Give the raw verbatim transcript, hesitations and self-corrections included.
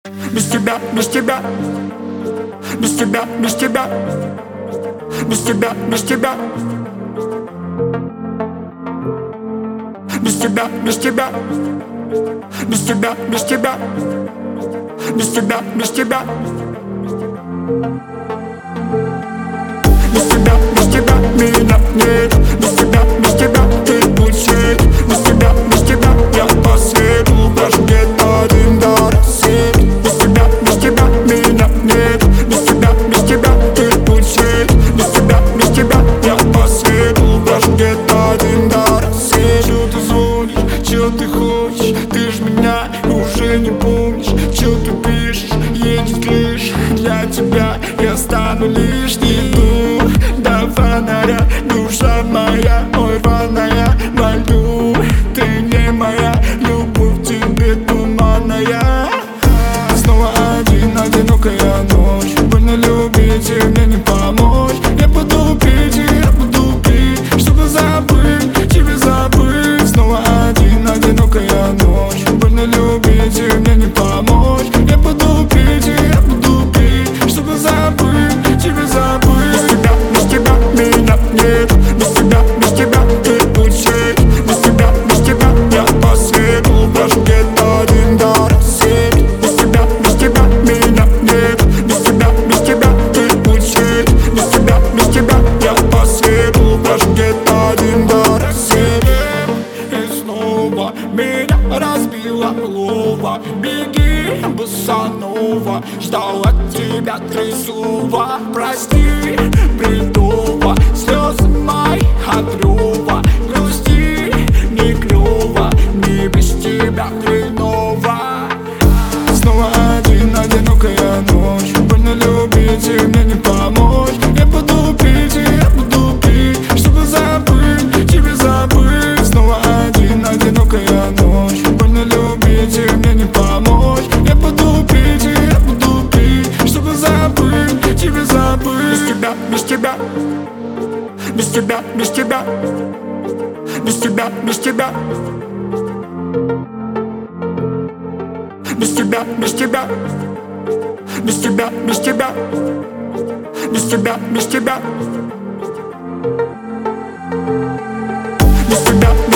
Без тебя, без тебя, без тебя, без тебя, без тебя, без тебя, без тебя, без тебя, без тебя, без тебя, без тебя, без тебя, без тебя, без тебя меня нет, без тебя, без тебя ты лучше, без тебя, без тебя я по свету, даже где-то один до рассвета. Без тебя, без тебя меня нет, без тебя, без тебя ты лучше, без тебя, без тебя я по свету, даже где-то один до рассвета. Чё ты звонишь, чё ты хочешь, ты ж меня уже не помнишь, чё ты пишешь, едет лишь для тебя, я стану лишний дух до фонаря, душа моя, ой, ванная, во льду, ты не моя, любовь тебе туманная. Снова один, одинокая ночь, больно любить и мне не помочь. Я буду пить, и я буду пить, чтобы забыть, тебе забыть. Снова один, одинокая ночь, больно любить и мне не помочь. Я буду пить, и я буду пить, чтобы забыть, тебе забыть. Без тебя, без тебя меня нет, без тебя, без тебя ты лучше, без тебя, без тебя я по свету, даже где-то один до рассвета. Без тебя, без тебя меня нет, без тебя, без тебя ты лучше, без тебя, без тебя я по свету, даже где-то один до рассвета. И снова меня разбила лова, беги, босанова, ждал от тебя три слова. Прости, бредово, слезы мои от рева, грусти не клёво, не без тебя хреново. Снова один, одинокая ночь, больно любить и мне не помочь. Я буду пить, и я буду пить, чтобы забыть, тебе забыть. Снова один, одинокая ночь, больно любить и мне не помочь. Я буду пить, и я буду пить, чтобы забыть, тебе забыть. Без тебя, без тебя, без тебя, без тебя, без тебя, без тебя, без тебя, без тебя, без тебя, без тебя, без тебя, без тебя, без тебя.